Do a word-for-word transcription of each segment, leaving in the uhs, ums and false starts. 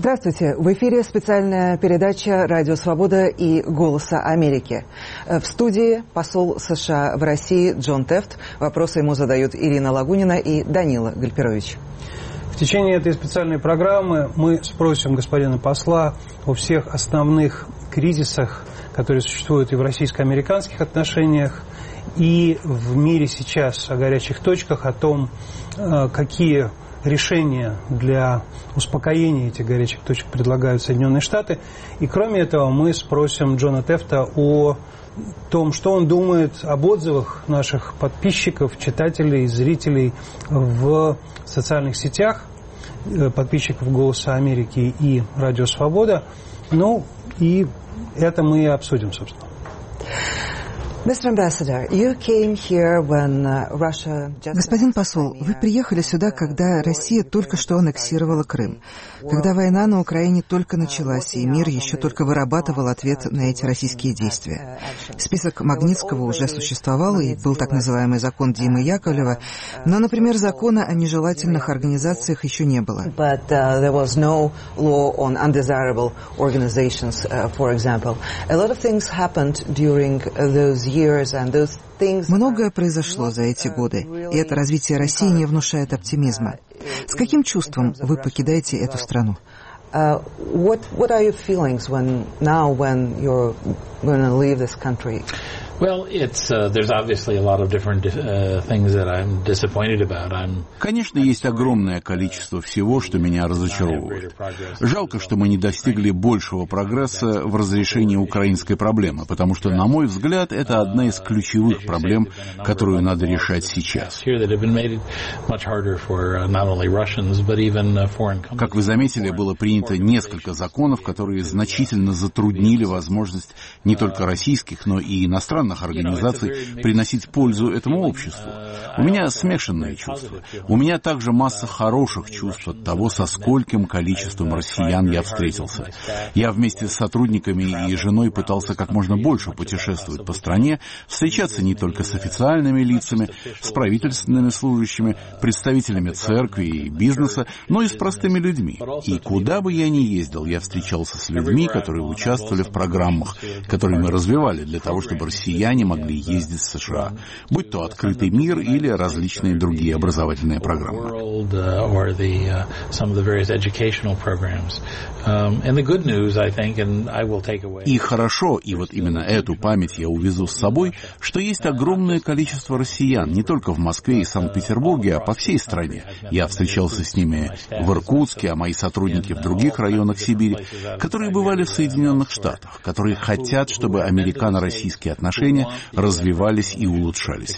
Здравствуйте. В эфире специальная передача «Радио Свобода» и «Голоса Америки». В студии посол США в России Джон Тефт. Вопросы ему задают Ирина Лагунина и Данила Гальперович. В течение этой специальной программы мы спросим господина посла о всех основных кризисах, которые существуют и в российско-американских отношениях, и в мире сейчас, о горячих точках, о том, какие решения для успокоения этих горячих точек предлагают Соединенные Штаты. И кроме этого мы спросим Джона Тефта о том, что он думает об отзывах наших подписчиков, читателей, зрителей в социальных сетях, подписчиков «Голоса Америки» и «Радио Свобода». Ну, и это мы и обсудим, собственно. Господин посол, вы приехали сюда, когда Россия только что аннексировала Крым, когда война на Украине только началась, и мир еще только вырабатывал ответ на эти российские действия. Список Магнитского уже существовал, и был так называемый закон Димы Яковлева, но, например, закона о нежелательных организациях еще не было. Многое произошло за эти годы, и это развитие России не внушает оптимизма. С каким чувством вы покидаете эту страну? Well, it's uh, there's obviously a lot of different uh, things that I'm disappointed about. I'm Конечно, есть огромное количество всего, что меня разочаровывает. Жалко, что мы не достигли большего прогресса в разрешении украинской проблемы, потому что, на мой взгляд, это одна из ключевых проблем, которую надо решать сейчас. Как вы заметили, было принято несколько законов, которые значительно затруднили возможность не только российских, но и иностранных организаций приносить пользу этому обществу. У меня смешанные чувства. У меня также масса хороших чувств от того, со скольким количеством россиян я встретился. Я вместе с сотрудниками и женой пытался как можно больше путешествовать по стране, встречаться не только с официальными лицами, с правительственными служащими, представителями церкви и бизнеса, но и с простыми людьми. И куда бы я ни ездил, я встречался с людьми, которые участвовали в программах, которые мы развивали для того, чтобы россияне могли ездить в США, будь то «Открытый мир» или различные другие образовательные программы. И хорошо, и вот именно эту память я увезу с собой, что есть огромное количество россиян, не только в Москве и Санкт-Петербурге, а по всей стране. Я встречался с ними в Иркутске, а мои сотрудники в других районах Сибири, которые бывали в Соединенных Штатах, которые хотят, чтобы американо-российские отношения развивались и улучшались.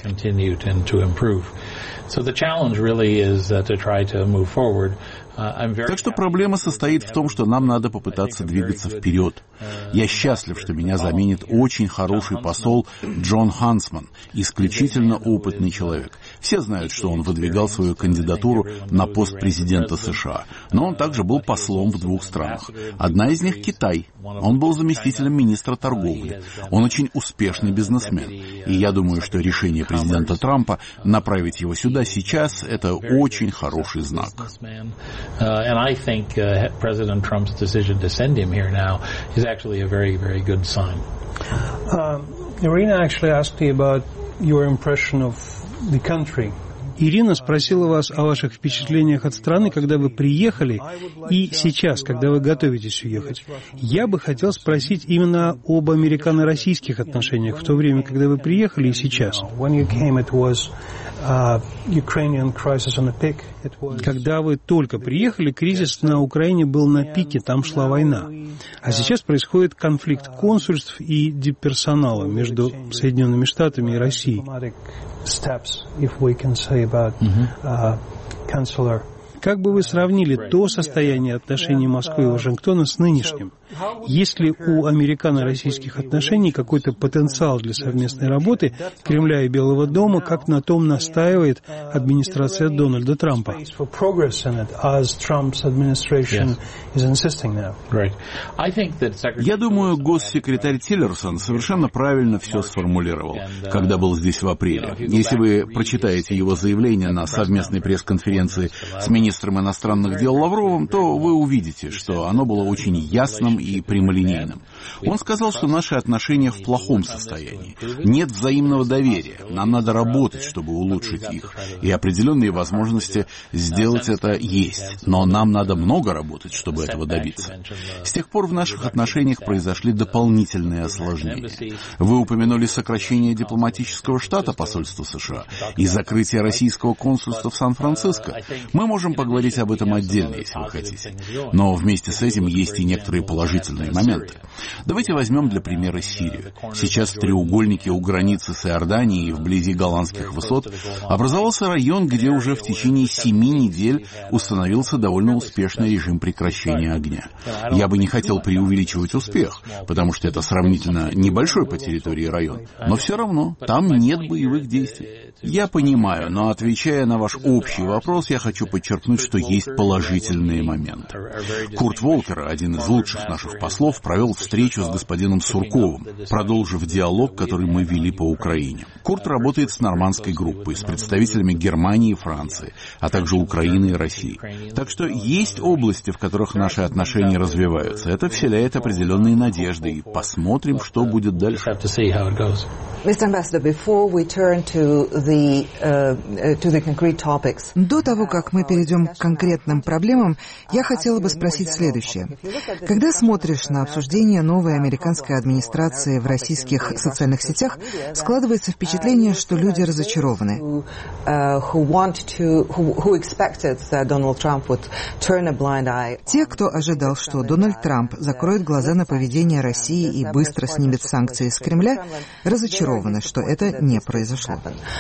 Так что проблема состоит в том, что нам надо попытаться двигаться вперед. Я счастлив, что меня заменит очень хороший посол Джон Хансман, исключительно опытный человек. Все знают, что он выдвигал свою кандидатуру на пост президента США, но он также был послом в двух странах. Одна из них — Китай. Он был заместителем министра торговли. Он очень успешный бизнесмен. И я думаю, что решение президента Трампа направить его сюда сейчас — это очень хороший знак. Uh, and I think uh, President Trump's decision to send him here now is actually a very, very good sign. Uh, Irina actually asked you about your impression of the country. Ирина спросила вас о ваших впечатлениях от страны, когда вы приехали, и сейчас, когда вы готовитесь уехать. Я бы хотел спросить именно об американо-российских отношениях в то время, когда вы приехали, и сейчас. Когда вы только приехали, кризис на Украине был на пике, там шла война. А сейчас происходит конфликт консульств и дипперсонала между Соединенными Штатами и Россией. Как бы вы сравнили то состояние отношений Москвы и Вашингтона с нынешним? есть ли у американо-российских отношений какой-то потенциал для совместной работы Кремля и Белого дома, как на том настаивает администрация Дональда Трампа? Я думаю, госсекретарь Тиллерсон совершенно правильно все сформулировал, когда был здесь в апреле. Если вы прочитаете его заявление на совместной пресс-конференции с министром иностранных дел Лавровым, то вы увидите, что оно было очень ясным и прямолинейным. Он сказал, что наши отношения в плохом состоянии. Нет взаимного доверия. Нам надо работать, чтобы улучшить их. И определенные возможности сделать это есть. Но нам надо много работать, чтобы этого добиться. С тех пор в наших отношениях произошли дополнительные осложнения. Вы упомянули сокращение дипломатического штата посольства США и закрытие российского консульства в Сан-Франциско. Мы можем поговорить об этом отдельно, если вы хотите. Но вместе с этим есть и некоторые положительные моменты. Давайте возьмем для примера Сирию. Сейчас в треугольнике у границы с Иорданией и вблизи Голландских высот образовался район, где уже в течение семи недель установился довольно успешный режим прекращения огня. Я бы не хотел преувеличивать успех, потому что это сравнительно небольшой по территории район. Но все равно там нет боевых действий. Я понимаю, но отвечая на ваш общий вопрос, я хочу подчеркнуть, что есть положительные моменты. Курт Волкер, один из лучших наших послов, провел встречу с господином Сурковым, продолжив диалог, который мы вели по Украине. Курт работает с нормандской группой, с представителями Германии и Франции, а также Украины и России. Так что есть области, в которых наши отношения развиваются. Это вселяет определенные надежды, и посмотрим, что будет дальше. До того, как мы перейдем к конкретным проблемам, я хотела бы спросить следующее. Когда смотришь на обсуждение новой американской администрации в российских социальных сетях, складывается впечатление, что люди разочарованы. Те, кто ожидал, что Дональд Трамп закроет глаза на поведение России и быстро снимет санкции с Кремля, разочарованы, что это не произошло.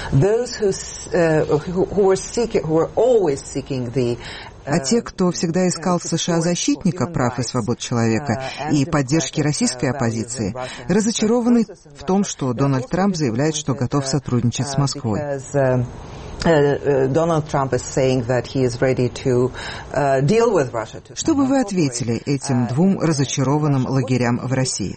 А те, кто всегда искал в США защитника прав и свобод человека и поддержки российской оппозиции, разочарованы в том, что Дональд Трамп заявляет, что готов сотрудничать с Москвой. Что бы вы ответили этим двум разочарованным лагерям в России?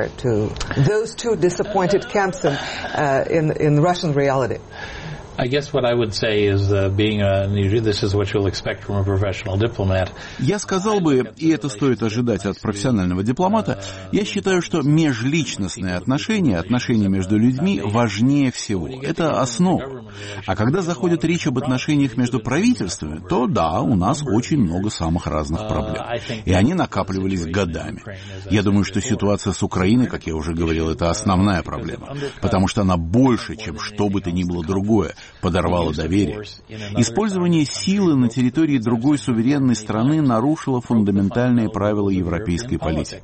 I guess what I would say is, uh, being a, this is what you'll expect from a professional diplomat. Я сказал бы, и это стоит ожидать от профессионального дипломата, я считаю, что межличностные отношения, отношения между людьми важнее всего. Это основа. А когда заходит речь об отношениях между правительствами, то да, у нас очень много самых разных проблем. И они накапливались годами. Я думаю, что ситуация с Украиной, как я уже говорил, это основная проблема. Потому что она больше, чем что бы то ни было другое, подорвало доверие. Использование силы на территории другой суверенной страны нарушило фундаментальные правила европейской политики.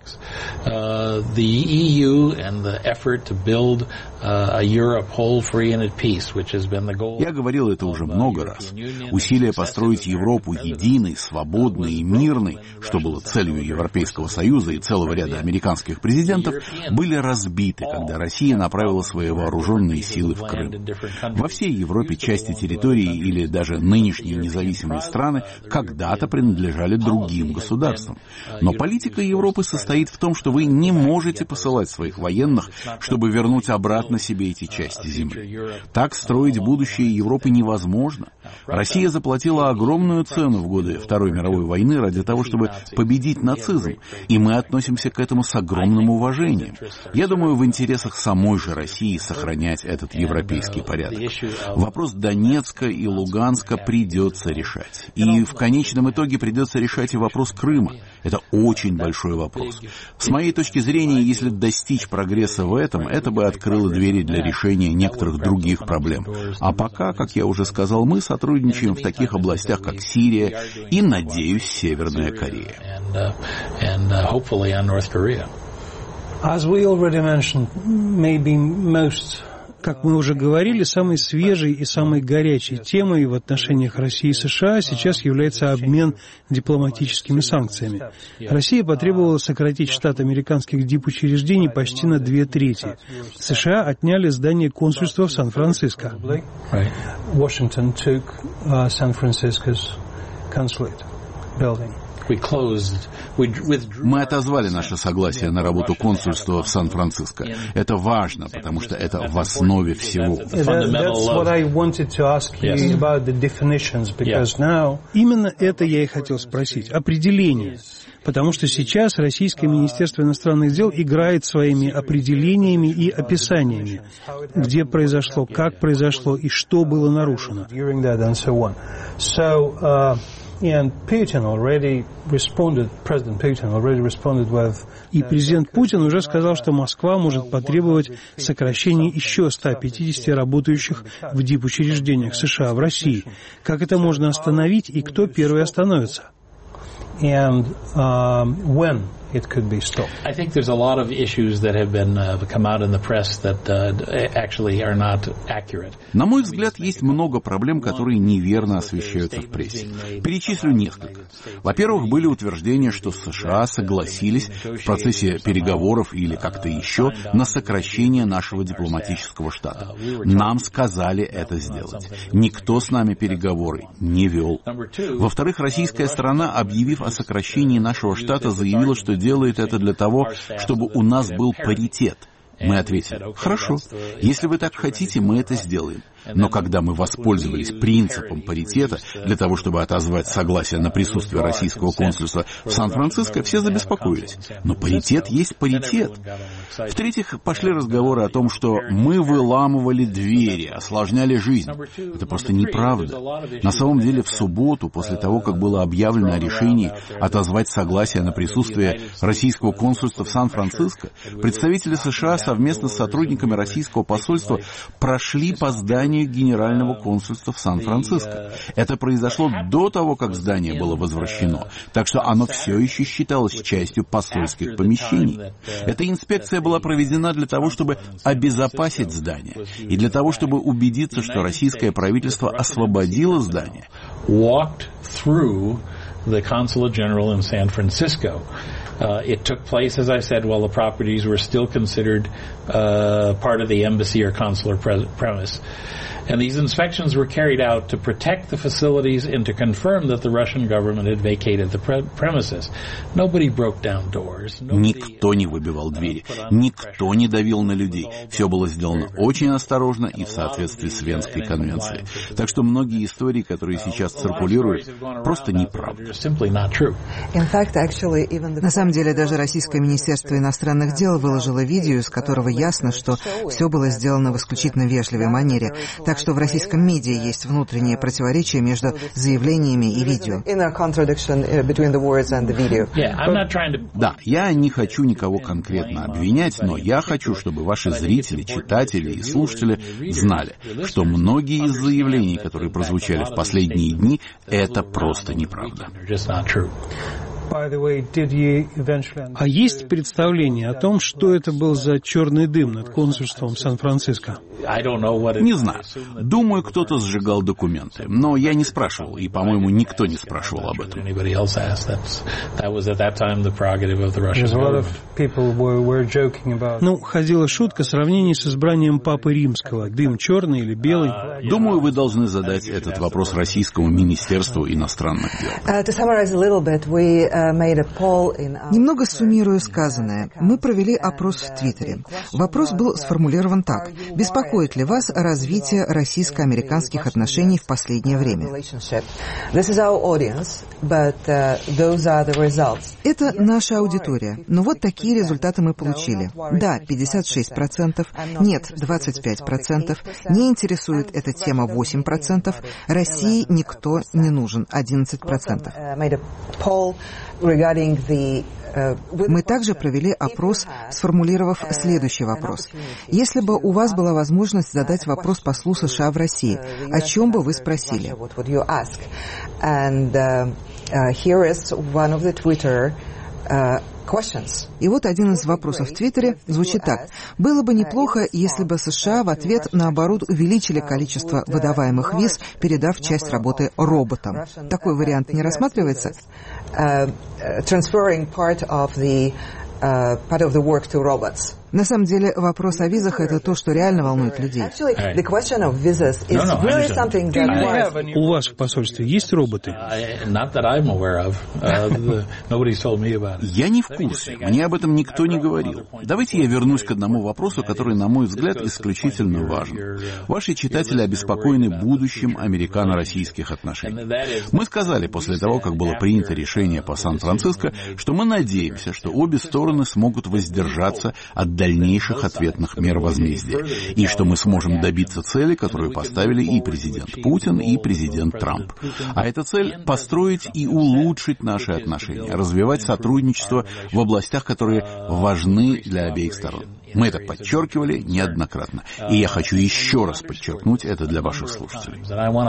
Я говорил это уже много раз. Усилия построить Европу единой, свободной и мирной, что было целью Европейского Союза и целого ряда американских президентов, были разбиты, когда Россия направила свои вооруженные силы в Крым. Во всей Европе Европе части территории или даже нынешние независимые страны когда-то принадлежали другим государствам. Но политика Европы состоит в том, что вы не можете посылать своих военных, чтобы вернуть обратно себе эти части земли. Так строить будущее Европы невозможно. Россия заплатила огромную цену в годы Второй мировой войны ради того, чтобы победить нацизм, и мы относимся к этому с огромным уважением. Я думаю, в интересах самой же России сохранять этот европейский порядок. Вопрос Донецка и Луганска придется решать. И в конечном итоге придется решать и вопрос Крыма. Это очень большой вопрос. С моей точки зрения, если достичь прогресса в этом, это бы открыло двери для решения некоторых других проблем. А пока, как я уже сказал, мы сотрудничаем в таких областях, как Сирия и, надеюсь, Северная Корея. As we already mentioned, maybe most Как мы уже говорили, самой свежей и самой горячей темой в отношениях России и США сейчас является обмен дипломатическими санкциями. Россия потребовала сократить штат американских дипучреждений почти на две трети. США отняли здание консульства в Сан-Франциско. Мы отозвали наше согласие на работу консульства в Сан-Франциско. Это важно, потому что это в основе всего. Именно это я и хотел спросить. Определение. Потому что сейчас Российское Министерство иностранных дел играет своими определениями и описаниями, где произошло, как произошло и что было нарушено. И президент Путин уже сказал, что Москва может потребовать сокращения еще ста пятидесяти работающих в дипучреждениях США в России. Как это можно остановить и кто первый остановится? And um, when it could be stopped. I think there's a lot of issues that have been uh, come out in the press that uh, actually are not accurate. На мой взгляд, есть много проблем, которые неверно освещаются в прессе. Перечислю несколько. Во-первых, были утверждения, что США согласились в процессе переговоров или как-то еще на сокращение нашего дипломатического штата. Нам сказали это сделать. Никто с нами переговоры не вел. Во-вторых, российская сторона, объявив о сокращении нашего штата, заявила, что делает это для того, чтобы у нас был паритет. Мы ответили: хорошо, если вы так хотите, мы это сделаем. Но когда мы воспользовались принципом паритета для того, чтобы отозвать согласие на присутствие российского консульства в Сан-Франциско, все забеспокоились. Но паритет есть паритет. В-третьих, пошли разговоры о том, что мы выламывали двери, осложняли жизнь. Это просто неправда. На самом деле, в субботу, после того, как было объявлено о решении отозвать согласие на присутствие российского консульства в Сан-Франциско, представители США совместно с сотрудниками российского посольства прошли по зданию Генерального консульства в Сан-Франциско. Это произошло до того, как здание было возвращено, так что оно все еще считалось частью посольских помещений. Эта инспекция была проведена для того, чтобы обезопасить здание и для того, чтобы убедиться, что российское правительство освободило здание. Uh, it took place, as I said, while the properties were still considered uh, part of the embassy or consular pre- premise. And these inspections were carried out to protect the facilities and to confirm that the Russian government had vacated the pre- premises. Nobody broke down doors. Никто не выбивал двери, никто не давил на людей. Все было сделано очень осторожно и в соответствии с Венской конвенцией. Так что многие истории, которые сейчас циркулируют, просто неправда. На самом деле, даже Российское Министерство иностранных дел выложило видео, из которого ясно, что все было сделано в исключительно вежливой манере. Так что в российском медиа есть внутренние противоречия между заявлениями и видео. Да, я не хочу никого конкретно обвинять, но я хочу, чтобы ваши зрители, читатели и слушатели знали, что многие из заявлений, которые прозвучали в последние дни, это просто неправда. А есть представление о том, что это был за черный дым над консульством Сан-Франциско? Не знаю. Думаю, кто-то сжигал документы. Но я не спрашивал, и, по-моему, никто не спрашивал об этом. Ну, ходила шутка о сравнении с избранием Папы Римского. Дым черный или белый? Думаю, вы должны задать этот вопрос Российскому Министерству иностранных дел. Немного суммирую сказанное. Мы провели опрос в Твиттере. Вопрос был сформулирован так. Беспокоит ли вас развитие российско-американских отношений в последнее время? Это наша аудитория. Но вот такие результаты мы получили. Да, пятьдесят шесть процентов. Нет, двадцать пять процентов. Не интересует эта тема восемь процентов. России никто не нужен одиннадцать процентов. Мы также провели опрос, сформулировав следующий вопрос. Если бы у вас была возможность задать вопрос послу США в России, о чем бы вы спросили? И вот один из вопросов в Твиттере звучит так. Было бы неплохо, если бы США в ответ, наоборот, увеличили количество выдаваемых виз, передав часть работы роботам. Такой вариант не рассматривается? Uh, part of the work to robots. На самом деле, вопрос о визах — это то, что реально волнует людей. Actually, the question of visas is no, no, really something that was... У вас в посольстве есть роботы? Not that I'm aware of. Uh, nobody's told me about it. Я не в курсе. Мне об этом никто не говорил. Давайте я вернусь к одному вопросу, который, на мой взгляд, исключительно важен. Ваши читатели обеспокоены будущим американо-российских отношений. Мы сказали после того, как было принято решение по Сан-Франциско, что мы надеемся, что обе стороны смогут воздержаться от дальнейших ответных мер возмездия, и что мы сможем добиться цели, которую поставили и президент Путин, и президент Трамп. А эта цель — построить и улучшить наши отношения, развивать сотрудничество в областях, которые важны для обеих сторон. Мы это подчеркивали неоднократно, и я хочу еще раз подчеркнуть это для ваших слушателей.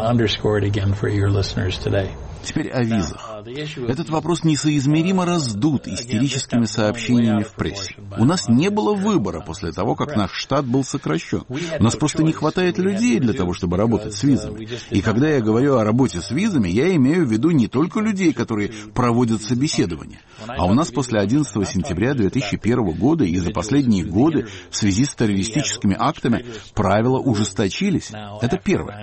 Теперь о визах. Этот вопрос несоизмеримо раздут истерическими сообщениями в прессе. У нас не было выбора после того, как наш штат был сокращен. У нас просто не хватает людей для того, чтобы работать с визами. И когда я говорю о работе с визами, я имею в виду не только людей, которые проводят собеседования. А у нас после одиннадцатого сентября две тысячи первого года и за последние годы в связи с террористическими актами правила ужесточились. Это первое.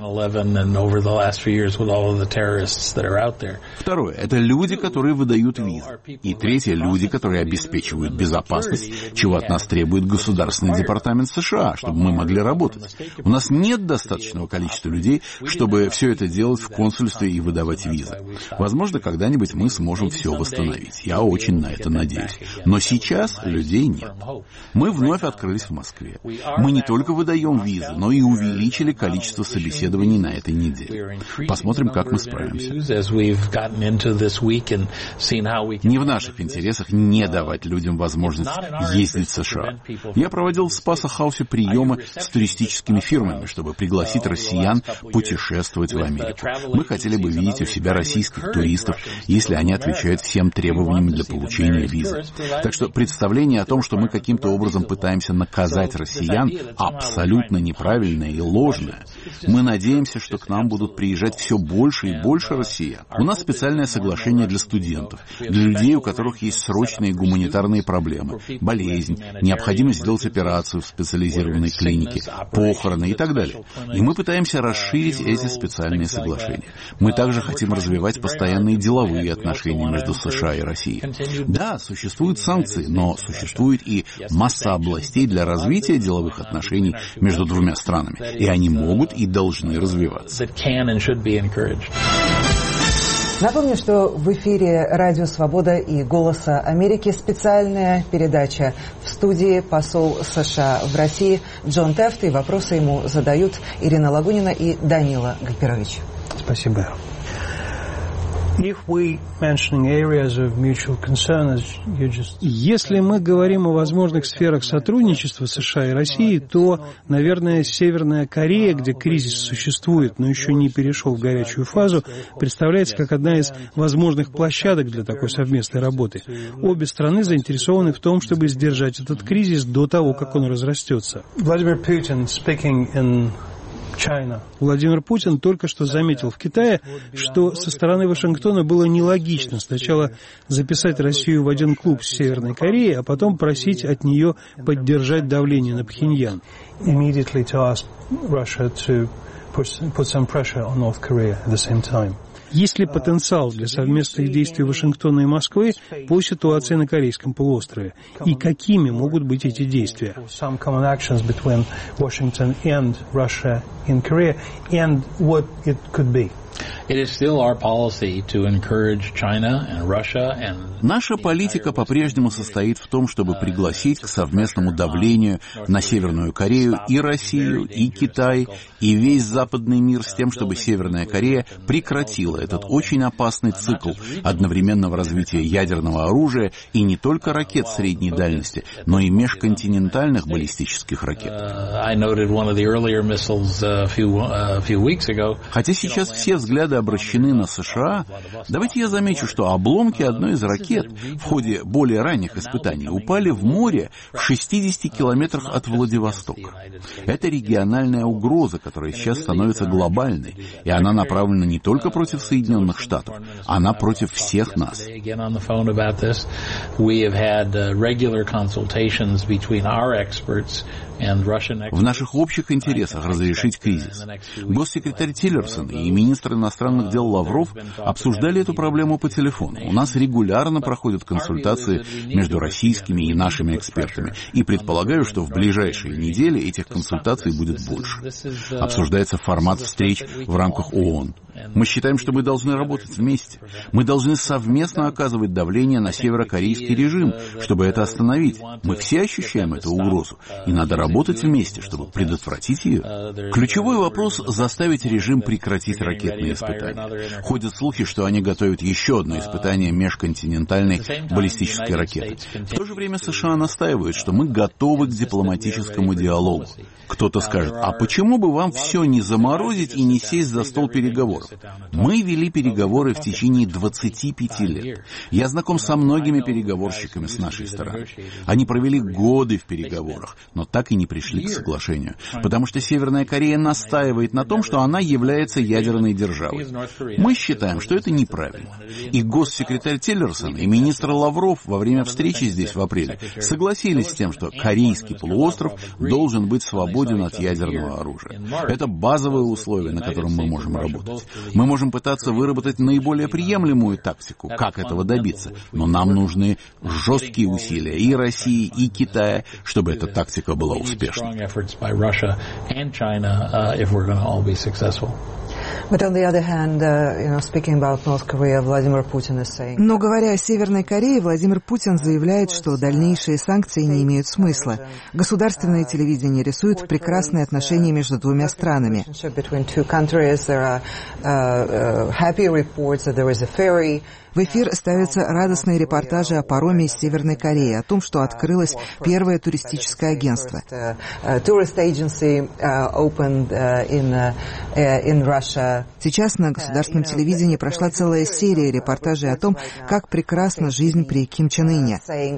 Второе — это люди, которые выдают визы. И третье — люди, которые обеспечивают безопасность, чего от нас требует Государственный департамент США, чтобы мы могли работать. У нас нет достаточного количества людей, чтобы все это делать в консульстве и выдавать визы. Возможно, когда-нибудь мы сможем все восстановить. Я очень на это надеюсь. Но сейчас людей нет. Мы вновь открылись в Москве. Мы не только выдаем визы, но и увеличили количество собеседований на этой неделе. Посмотрим, как мы справимся. Не в наших интересах не давать людям возможность ездить в США. Я проводил в Спаса-хаусе приемы с туристическими фирмами, чтобы пригласить россиян путешествовать в Америку. Мы хотели бы видеть у себя российских туристов, если они отвечают всем требованиям для получения визы. Так что представление о том, что мы каким-то образом пытаемся наказать россиян, абсолютно неправильное и ложное. Мы надеемся, что к нам будут приезжать все больше и больше россиян. У нас специальное соглашение для студентов, для людей, у которых есть срочные гуманитарные проблемы, болезнь, необходимость сделать операцию в специализированной клинике, похороны и так далее. И мы пытаемся расширить эти специальные соглашения. Мы также хотим развивать постоянные деловые отношения между США и Россией. Да, существуют санкции, но существует и масса областей для развития деловых отношений между двумя странами, и они могут и должны развиваться. Напомню, что в эфире Радио Свобода и Голоса Америки специальная передача. В студии посол США в России Джон Тефт, и вопросы ему задают Ирина Лагунина и Данила Гальперович. Спасибо. Если мы говорим о возможных сферах сотрудничества США и России, то, наверное, Северная Корея, где кризис существует, но еще не перешел в горячую фазу, представляется как одна из возможных площадок для такой совместной работы. Обе страны заинтересованы в том, чтобы сдержать этот кризис до того, как он разрастется. Владимир Путин, speaking in Владимир Путин только что заметил в Китае, что со стороны Вашингтона было нелогично сначала записать Россию в один клуб с Северной Кореей, а потом просить от нее поддержать давление на Пхеньян. Есть ли потенциал для совместных действий Вашингтона и Москвы по ситуации на Корейском полуострове? И какими могут быть эти действия? Наша политика по-прежнему состоит в том, чтобы пригласить к совместному давлению на Северную Корею и Россию, и Китай, и весь западный мир с тем, чтобы Северная Корея прекратила этот очень опасный цикл одновременного развития ядерного оружия и не только ракет средней дальности, но и межконтинентальных баллистических ракет. Хотя сейчас все взгляды взгляды обращены на США, давайте я замечу, что обломки одной из ракет в ходе более ранних испытаний упали в море в шестидесяти километрах от Владивостока. Это региональная угроза, которая сейчас становится глобальной, и она направлена не только против Соединенных Штатов, она против всех нас. В наших общих интересах разрешить кризис. Госсекретарь Тиллерсон и министр иностранных дел Лавров обсуждали эту проблему по телефону. У нас регулярно проходят консультации между российскими и нашими экспертами. И предполагаю, что в ближайшие недели этих консультаций будет больше. Обсуждается формат встреч в рамках ООН. Мы считаем, что мы должны работать вместе. Мы должны совместно оказывать давление на северокорейский режим, чтобы это остановить. Мы все ощущаем эту угрозу, и надо работать вместе, чтобы предотвратить ее. Ключевой вопрос — заставить режим прекратить ракетные испытания. Ходят слухи, что они готовят еще одно испытание межконтинентальной баллистической ракеты. В то же время США настаивают, что мы готовы к дипломатическому диалогу. Кто-то скажет: а почему бы вам все не заморозить и не сесть за стол переговоров? Мы вели переговоры в течение двадцати пяти лет. Я знаком со многими переговорщиками с нашей стороны. Они провели годы в переговорах, но так и не пришли к соглашению, потому что Северная Корея настаивает на том, что она является ядерной державой. Мы считаем, что это неправильно. И госсекретарь Тиллерсон и министр Лавров во время встречи здесь в апреле согласились с тем, что Корейский полуостров должен быть свободен от ядерного оружия. Это базовое условие, на котором мы можем работать. Мы можем пытаться выработать наиболее приемлемую тактику, как этого добиться, но нам нужны жесткие усилия и России, и Китая, чтобы эта тактика была успешной. Но говоря о Северной Корее, Владимир Путин заявляет, что дальнейшие санкции не имеют смысла. Государственное телевидение рисует прекрасные отношения между двумя странами. В эфир ставятся радостные репортажи о пароме из Северной Кореи, о том, что открылось первое туристическое агентство. Сейчас на государственном телевидении прошла целая серия репортажей о том, как прекрасна жизнь при Ким Чен Ыне.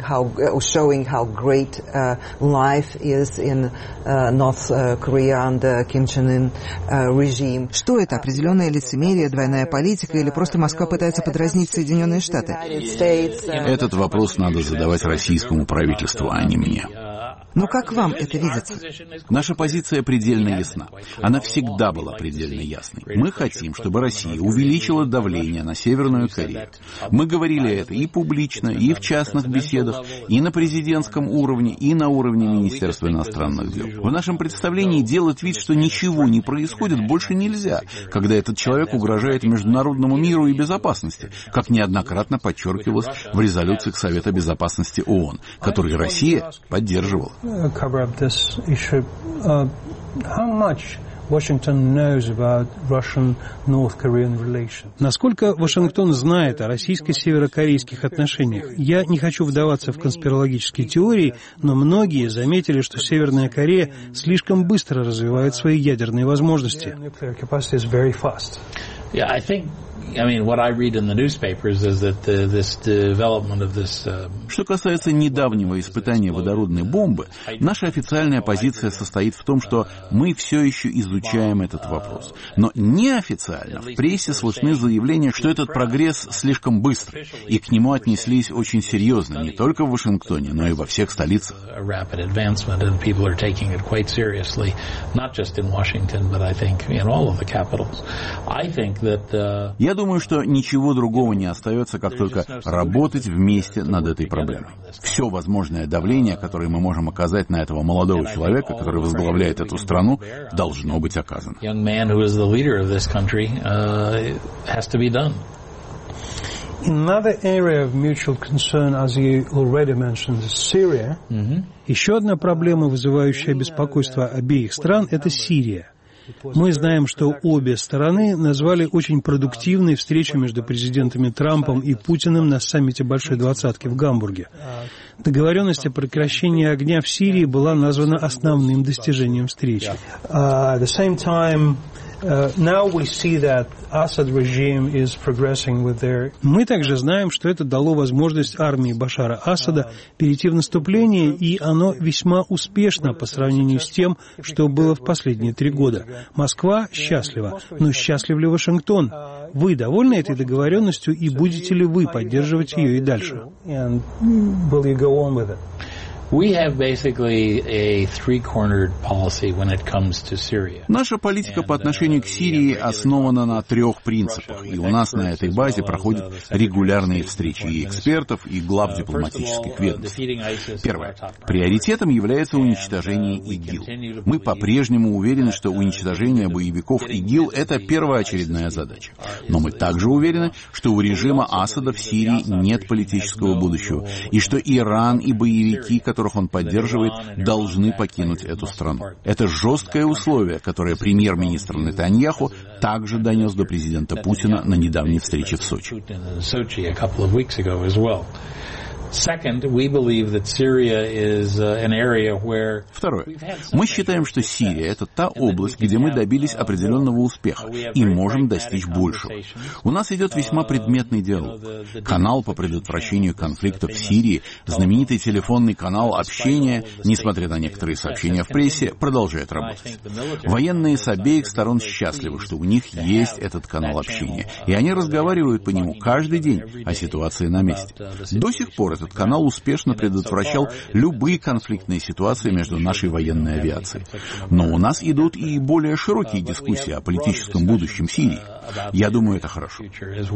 Что это? Определенное лицемерие, двойная политика или просто Москва пытается подразнить Соединенные Штаты? Этот вопрос надо задавать российскому правительству, а не мне. Но как вам это видится? Наша позиция предельно ясна. Она всегда была предельно ясной. Мы хотим, чтобы Россия увеличила давление на Северную Корею. Мы говорили это и публично, и в частных беседах, и на президентском уровне, и на уровне Министерства иностранных дел. В нашем представлении делать вид, что ничего не происходит, больше нельзя, когда этот человек угрожает международному миру и безопасности, как неоднократно подчеркивалось в резолюциях Совета Безопасности ООН, которые Россия поддерживала. Насколько Вашингтон знает о российско-северокорейских отношениях? Я не хочу вдаваться в конспирологические теории, но многие заметили, что Северная Корея слишком быстро развивает свои ядерные возможности. Yeah, I think, I mean, what I read in the newspapers is that the, this development of this. Uh... Что касается недавнего испытания водородной бомбы, наша официальная позиция состоит в том, что мы все еще изучаем этот вопрос. Но неофициально в прессе слышны заявления, что этот прогресс слишком быстрый, и к нему отнеслись очень серьезно, не только в Вашингтоне, но и во всех столицах. Я думаю, что ничего другого не остается, как только работать вместе над этой проблемой. Все возможное давление, которое мы можем оказать на этого молодого человека, который возглавляет эту страну, должно быть оказано. Another area of mutual concern, as you already mentioned, is Syria. Mm-hmm. Еще одна проблема, вызывающая беспокойство обеих стран, это Сирия. Мы знаем, что обе стороны назвали очень продуктивной встречу между президентами Трампом и Путиным на саммите Большой Двадцатки в Гамбурге. Договоренность о прекращении огня в Сирии была названа основным достижением встречи. Uh, at the same time, Мы также знаем, что это дало возможность армии Башара Асада перейти в наступление, и оно весьма успешно по сравнению с тем, что было в последние три года. Москва счастлива, но счастлив ли Вашингтон? Вы довольны этой договоренностью, и будете ли вы поддерживать ее и дальше? Наша политика по отношению к Сирии основана на трех принципах, и у нас на этой базе проходят регулярные встречи и экспертов, и глав дипломатических ведомств. Первое. Приоритетом является уничтожение ИГИЛ. Мы по-прежнему уверены, что уничтожение боевиков ИГИЛ – это первоочередная задача. Но мы также уверены, что у режима Асада в Сирии нет политического будущего, и что Иран и боевики, которые которых он поддерживает, должны покинуть эту страну. Это жесткое условие, которое премьер-министр Нетаньяху также донес до президента Путина на недавней встрече в Сочи. Второе. Мы считаем, что Сирия – это та область, где мы добились определенного успеха и можем достичь большего. У нас идет весьма предметный диалог. Канал по предотвращению конфликтов в Сирии, знаменитый телефонный канал общения, несмотря на некоторые сообщения в прессе, продолжает работать. Военные с обеих сторон счастливы, что у них есть этот канал общения, и они разговаривают по нему каждый день о ситуации на месте. До сих пор этот канал успешно предотвращал любые конфликтные ситуации между нашей военной авиацией. Но у нас идут и более широкие дискуссии о политическом будущем Сирии. Я думаю, это хорошо.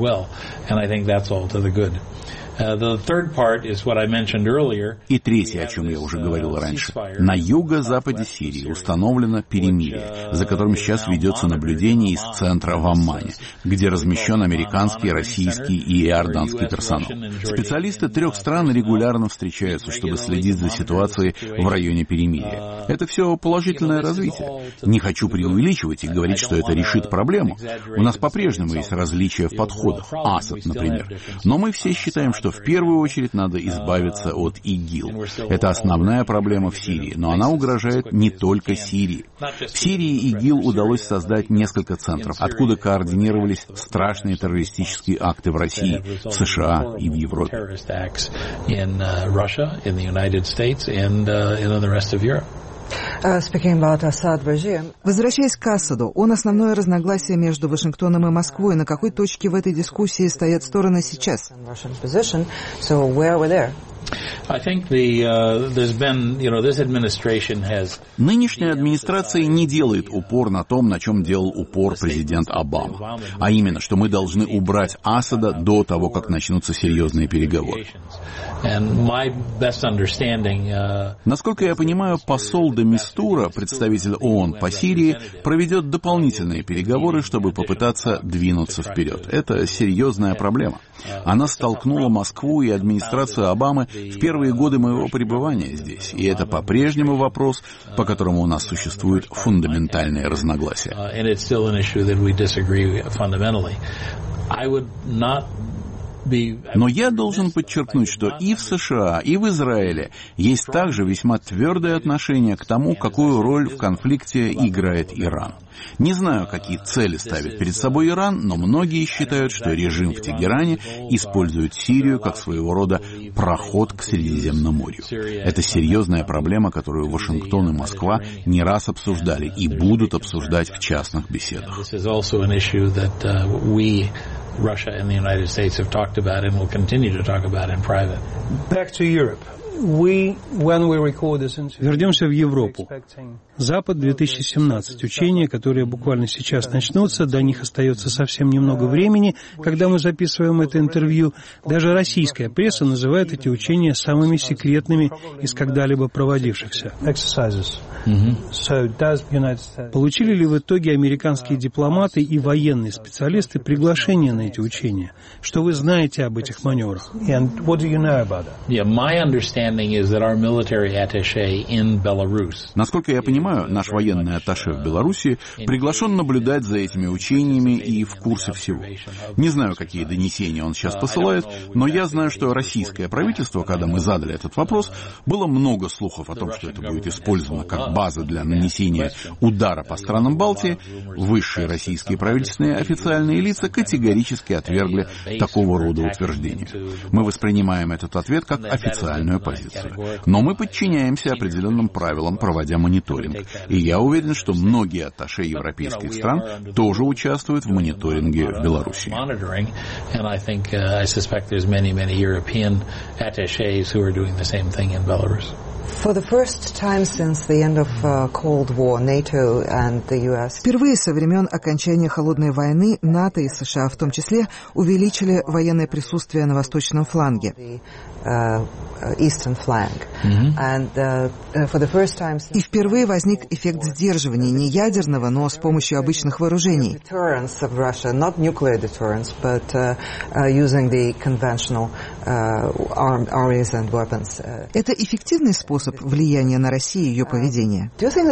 И третье, о чем я уже говорил раньше. На юго-западе Сирии установлено перемирие, за которым сейчас ведется наблюдение из центра в Аммане, где размещен американский, российский и иорданский персонал. Специалисты трех стран регулярно встречаются, чтобы следить за ситуацией в районе перемирия. Это все положительное развитие. Не хочу преувеличивать и говорить, что это решит проблему. У нас по-прежнему есть различия в подходах. Асад, например. Но мы все считаем, что в первую очередь надо избавиться от ИГИЛ. Это основная проблема в Сирии, но она угрожает не только Сирии. В Сирии ИГИЛ удалось создать несколько центров, откуда координировались страшные террористические акты в России, в США и в Европе. Возвращаясь к Асаду, он основное разногласие между Вашингтоном и Москвой. На какой точке в этой дискуссии стоят стороны сейчас? Нынешняя администрация не делает упор на том, на чем делал упор президент Обама, а именно, что мы должны убрать Асада до того, как начнутся серьезные переговоры. Насколько я понимаю, посол де Мистура, представитель ООН по Сирии, проведет дополнительные переговоры, чтобы попытаться двинуться вперед. Это серьезная проблема. Она столкнула Москву и администрацию Обамы в первые годы моего пребывания здесь, и это по-прежнему вопрос, по которому у нас существуют фундаментальные разногласия. Но я должен подчеркнуть, что и в США, и в Израиле есть также весьма твердое отношение к тому, какую роль в конфликте играет Иран. Не знаю, какие цели ставит перед собой Иран, но многие считают, что режим в Тегеране использует Сирию как своего рода проход к Средиземному морю. Это серьезная проблема, которую Вашингтон и Москва не раз обсуждали и будут обсуждать в частных беседах. Russia and the United States have talked about and will continue to talk about in private. Back to Europe. Вернемся в Европу. Запад две тысячи семнадцать. Учения, которые буквально сейчас начнутся, до них остается совсем немного времени, когда мы записываем это интервью. Даже российская пресса называет эти учения самыми секретными из когда-либо проводившихся. Mm-hmm. Получили ли в итоге американские дипломаты и военные специалисты приглашение на эти учения? Что вы знаете об этих маневрах? Yeah, my understanding Насколько я понимаю, наш военный атташе в Беларуси приглашен наблюдать за этими учениями и в курсе всего. Не знаю, какие донесения он сейчас посылает, но я знаю, что российское правительство, когда мы задали этот вопрос, было много слухов о том, что это будет использовано как база для нанесения удара по странам Балтии. Высшие российские правительственные официальные лица категорически отвергли такого рода утверждения. Мы воспринимаем этот ответ как официальную позицию. Но мы подчиняемся определенным правилам, проводя мониторинг. И я уверен, что многие атташе европейских стран тоже участвуют в мониторинге в Беларуси. Впервые со времен окончания Холодной войны НАТО и США в том числе увеличили военное присутствие на восточном фланге. И впервые возник эффект сдерживания, не ядерного, но с помощью обычных вооружений. Это эффективный способ влияния на Россию и ее поведение?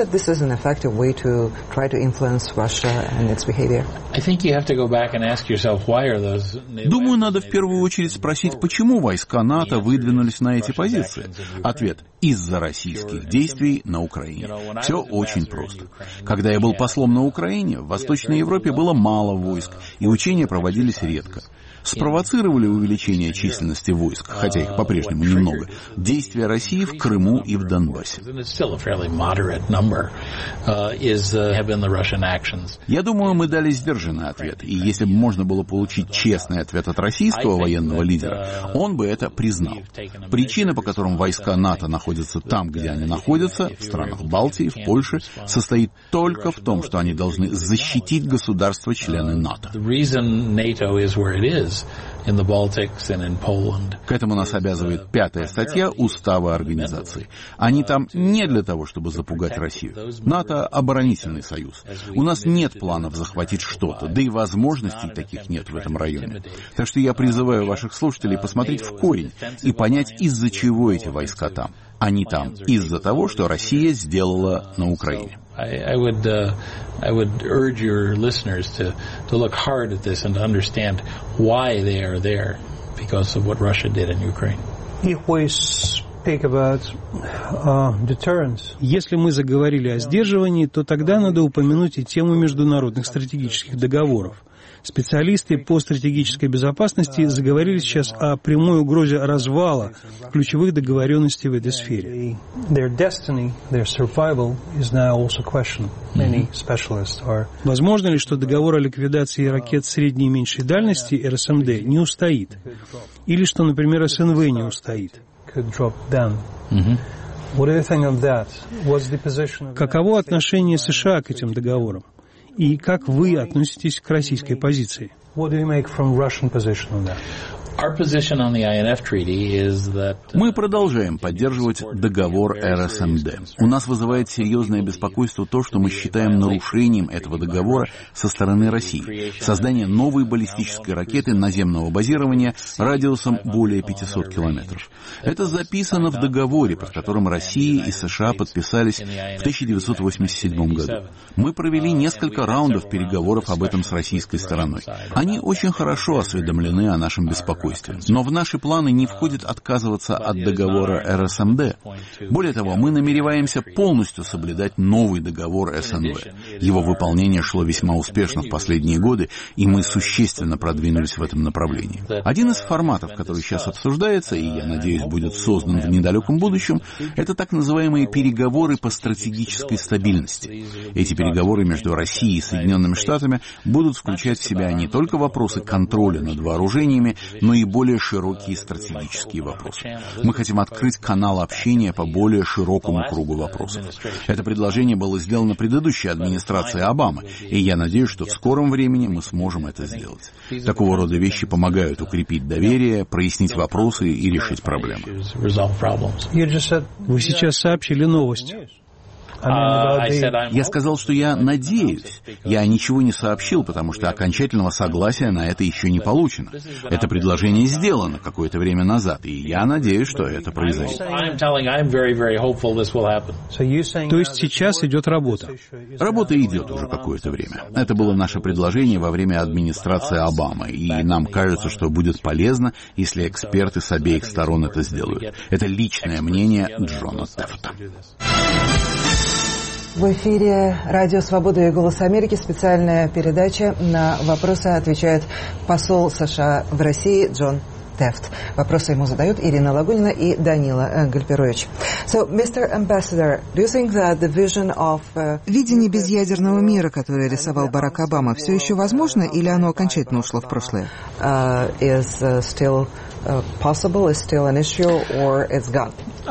Думаю, надо в первую очередь спросить, почему войска НАТО выдвинулись на эти позиции. Ответ – из-за российских действий на Украине. Все очень просто. Когда я был послом на Украине, в Восточной Европе было мало войск, и учения проводились редко. Спровоцировали увеличение численности войск, хотя их по-прежнему немного, действия России в Крыму и в Донбассе. Я думаю, мы дали сдержанный ответ, и если бы можно было получить честный ответ от российского военного лидера, он бы это признал. Причина, по которым войска НАТО находятся там, где они находятся, в странах Балтии, в Польше, состоит только в том, что они должны защитить государства-члены НАТО. К этому нас обязывает пятая статья Устава Организации. Они там не для того, чтобы запугать Россию. НАТО — оборонительный союз. У нас нет планов захватить что-то, да и возможностей таких нет в этом районе. Так что я призываю ваших слушателей посмотреть в корень и понять, из-за чего эти войска там. Они там из-за того, что Россия сделала на Украине. I would, uh, I would urge your listeners to, to look hard at this and to understand why they are there because of what Russia did in Ukraine. If we speak about uh, deterrence. Если мы заговорили о сдерживании, то тогда надо упомянуть и тему международных стратегических договоров. Специалисты по стратегической безопасности заговорили сейчас о прямой угрозе развала ключевых договоренностей в этой сфере. Возможно ли, что договор о ликвидации ракет средней и меньшей дальности эр эс эм дэ не устоит? Или что, например, эс эн вэ не устоит? Каково отношение США к этим договорам? И как вы относитесь к российской позиции? Мы продолжаем поддерживать договор эр эс эм дэ. У нас вызывает серьезное беспокойство то, что мы считаем нарушением этого договора со стороны России. Создание новой баллистической ракеты наземного базирования радиусом более пятисот километров. Это записано в договоре, под которым Россия и США подписались в тысяча девятьсот восемьдесят седьмом году. Мы провели несколько раундов переговоров об этом с российской стороной. Они очень хорошо осведомлены о нашем беспокойстве. Но в наши планы не входит отказываться от договора эр эс эм дэ. Более того, мы намереваемся полностью соблюдать новый договор эс эн вэ. Его выполнение шло весьма успешно в последние годы, и мы существенно продвинулись в этом направлении. Один из форматов, который сейчас обсуждается, и, я надеюсь, будет создан в недалеком будущем, это так называемые переговоры по стратегической стабильности. Эти переговоры между Россией и Соединенными Штатами будут включать в себя не только вопросы контроля над вооружениями, но и более широкие стратегические вопросы. Мы хотим открыть канал общения по более широкому кругу вопросов. Это предложение было сделано предыдущей администрацией Обамы, и я надеюсь, что в скором времени мы сможем это сделать. Такого рода вещи помогают укрепить доверие, прояснить вопросы и решить проблемы. Вы сейчас сообщили новость. Я сказал, что я надеюсь. Я ничего не сообщил, потому что окончательного согласия на это еще не получено. Это предложение сделано какое-то время назад, и я надеюсь, что это произойдет. То есть сейчас идет работа? Работа идет уже какое-то время. Это было наше предложение во время администрации Обамы, и нам кажется, что будет полезно, если эксперты с обеих сторон это сделают. Это личное мнение Джона Тефта. В эфире Радио Свобода и Голос Америки. Специальная передача. На вопросы отвечает посол США в России Джон Тефт. Вопросы ему задают Ирина Лагунина и Данила Гальперович. So, мистер Ambassador, do you think that the vision of uh... Видение безъядерного мира, которое рисовал Барак Обама, все еще возможно или оно окончательно ушло в прошлое? Uh, is uh, still uh, possible? Is still an issue, or it's gone?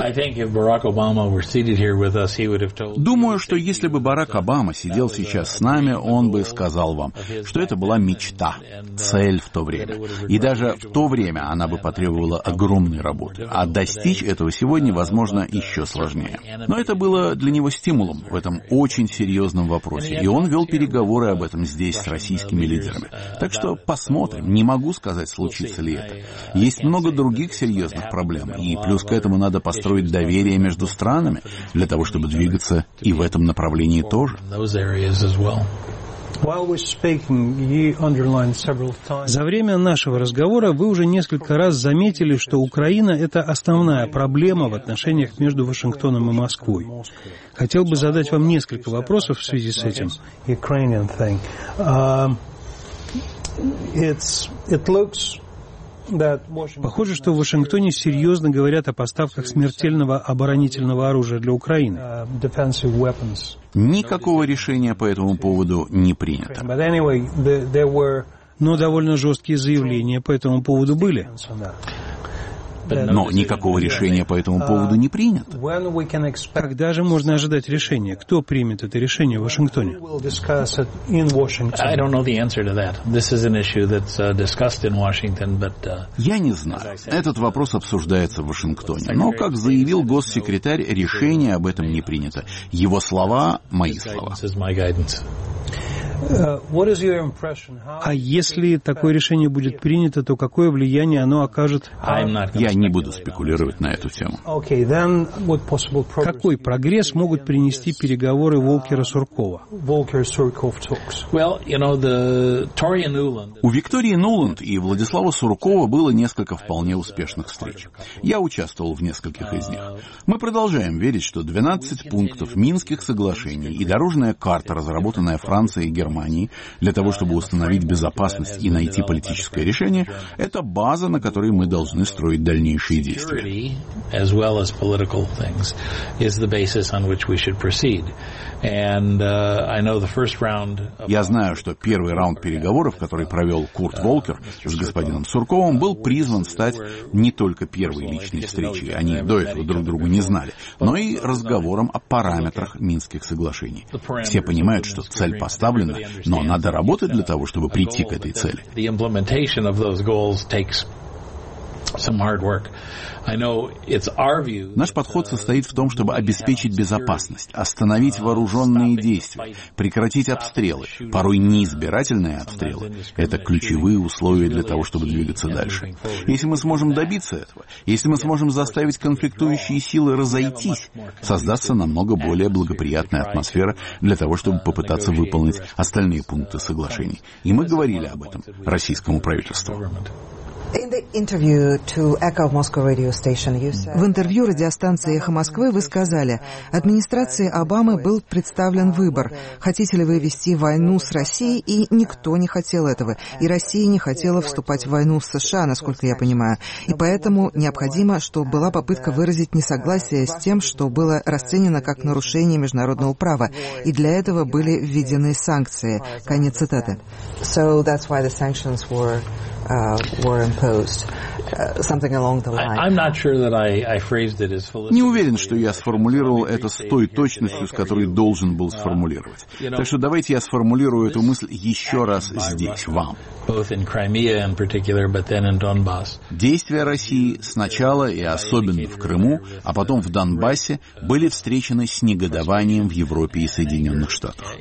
Думаю, что если бы Барак Обама сидел сейчас с нами, он бы сказал вам, что это была мечта, цель в то время. И даже в то время она бы потребовала огромной работы. А достичь этого сегодня, возможно, еще сложнее. Но это было для него стимулом в этом очень серьезном вопросе. И он вел переговоры об этом здесь с российскими лидерами. Так что посмотрим. Не могу сказать, случится ли это. Есть много других серьезных проблем. И плюс к этому надо построить строить доверие между странами для того, чтобы двигаться и в этом направлении тоже. За время нашего разговора вы уже несколько раз заметили, что Украина — это основная проблема в отношениях между Вашингтоном и Москвой. Хотел бы задать вам несколько вопросов в связи с этим. Похоже, что в Вашингтоне серьезно говорят о поставках смертельного оборонительного оружия для Украины. Никакого решения по этому поводу не принято. Но довольно жесткие заявления по этому поводу были. Но никакого решения по этому поводу не принято. Когда же можно ожидать решения? Кто примет это решение в Вашингтоне? Я не знаю. Этот вопрос обсуждается в Вашингтоне. Но, как заявил госсекретарь, решение об этом не принято. Его слова — мои слова. А если такое решение будет принято, то какое влияние оно окажет? Я не буду спекулировать на эту тему. Какой прогресс могут принести переговоры Волкера-Суркова? У Виктории Нуланд и Владислава Суркова было несколько вполне успешных встреч. Я участвовал в нескольких из них. Мы продолжаем верить, что двенадцать пунктов Минских соглашений и дорожная карта, разработанная Францией и Германией, для того, чтобы установить безопасность и найти политическое решение, это база, на которой мы должны строить дальнейшие действия. Я знаю, что первый раунд переговоров, который провел Курт Волкер с господином Сурковым, был призван стать не только первой личной встречей, они до этого друг друга не знали, но и разговором о параметрах Минских соглашений. Все понимают, что цель поставлена, но надо работать для того, чтобы прийти к этой цели. Наш подход состоит в том, чтобы обеспечить безопасность, остановить вооруженные действия, прекратить обстрелы, порой неизбирательные обстрелы. Это ключевые условия для того, чтобы двигаться дальше. Если мы сможем добиться этого, если мы сможем заставить конфликтующие силы разойтись, создастся намного более благоприятная атмосфера для того, чтобы попытаться выполнить остальные пункты соглашений. И мы говорили об этом российскому правительству. В интервью радиостанции «Эхо Москвы» вы сказали, администрации Обамы был представлен выбор, хотите ли вы вести войну с Россией, и никто не хотел этого, и Россия не хотела вступать в войну с США, насколько я понимаю, и поэтому необходимо, чтобы была попытка выразить несогласие с тем, что было расценено как нарушение международного права, и для этого были введены санкции. Конец цитаты. So that's why the sanctions were uh, were imposed. Не уверен, что я сформулировал это с той точностью, с которой должен был сформулировать. Так что давайте я сформулирую эту мысль еще раз здесь, вам. Действия России сначала и особенно в Крыму, а потом в Донбассе были встречены с негодованием в Европе и Соединенных Штатах.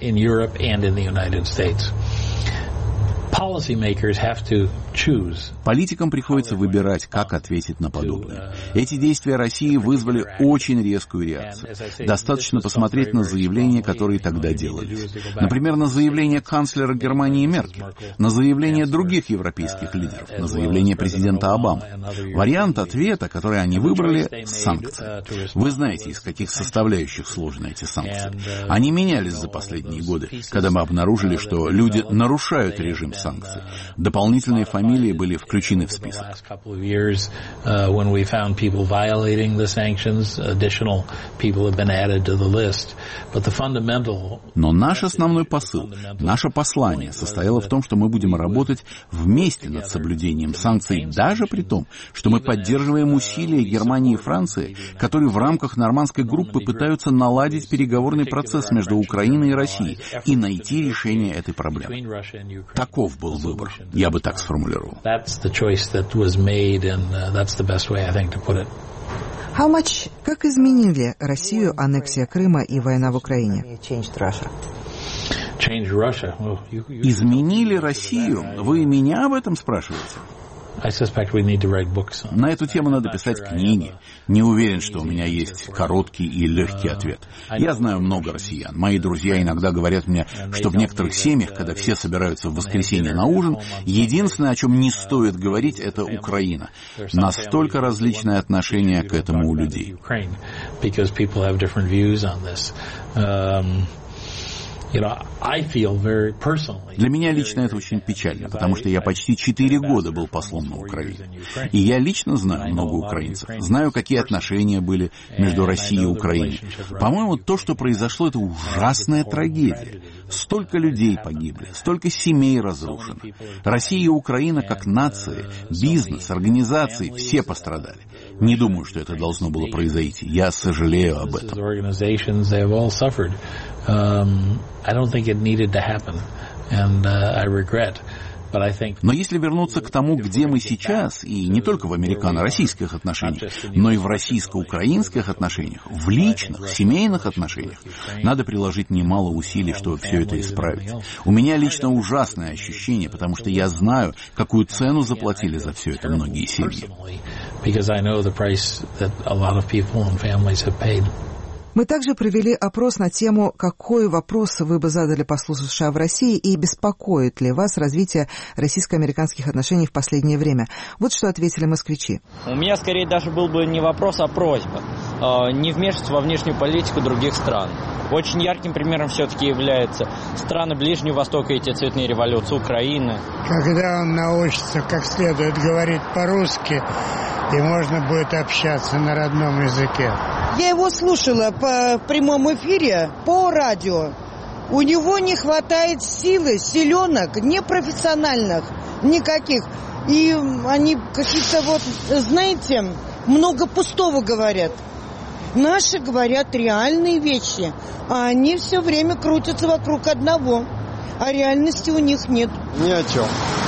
Политикам приходится выбирать, как ответить на подобное. Эти действия России вызвали очень резкую реакцию. Достаточно посмотреть на заявления, которые тогда делались. Например, на заявление канцлера Германии Меркель, на заявления других европейских лидеров, на заявление президента Обамы. Вариант ответа, который они выбрали — санкции. Вы знаете, из каких составляющих сложены эти санкции. Они менялись за последние годы, когда мы обнаружили, что люди нарушают режим санкций. Дополнительные фамилии были включены в список. Но наш основной посыл, наше послание состояло в том, что мы будем работать вместе над соблюдением санкций, даже при том, что мы поддерживаем усилия Германии и Франции, которые в рамках нормандской группы пытаются наладить переговорный процесс между Украиной и Россией и найти решение этой проблемы. Таков был выбор. Я бы так сформулировал. Как изменили Россию аннексия Крыма и война в Украине? Изменили Россию? Вы меня об этом спрашиваете? На эту тему надо писать книги. Не уверен, что у меня есть короткий и легкий ответ. Я знаю много россиян. Мои друзья иногда говорят мне, что в некоторых семьях, когда все собираются в воскресенье на ужин, единственное, о чем не стоит говорить, это Украина. Настолько различное отношение к этому у людей. Для меня лично это очень печально, потому что я почти четыре года был послом на Украине. И я лично знаю много украинцев. Знаю, какие отношения были между Россией и Украиной. По-моему, то, что произошло, это ужасная трагедия. Столько людей погибли, столько семей разрушено. Россия и Украина как нации, бизнес, организации, все пострадали. Не думаю, что это должно было произойти. Я сожалею об этом. I don't think it needed to happen, and uh, I regret. Но если вернуться к тому, где мы сейчас, и не только в американо-российских отношениях, но и в российско-украинских отношениях, в личных, семейных отношениях, надо приложить немало усилий, чтобы все это исправить. У меня лично ужасное ощущение, потому что я знаю, какую цену заплатили за все это многие семьи. Мы также провели опрос на тему, какой вопрос вы бы задали послу США в России и беспокоит ли вас развитие российско-американских отношений в последнее время. Вот что ответили москвичи. У меня скорее даже был бы не вопрос, а просьба. Не вмешиваться во внешнюю политику других стран. Очень ярким примером все-таки являются страны Ближнего Востока и эти цветные революции, Украины. Когда он научится как следует говорить по-русски, и можно будет общаться на родном языке. Я его слушала по прямому эфире, по радио. У него не хватает силы, силенок, непрофессиональных никаких. И они какие-то вот, знаете, много пустого говорят. Наши говорят реальные вещи, а они все время крутятся вокруг одного. А реальности у них нет. Ни о чем.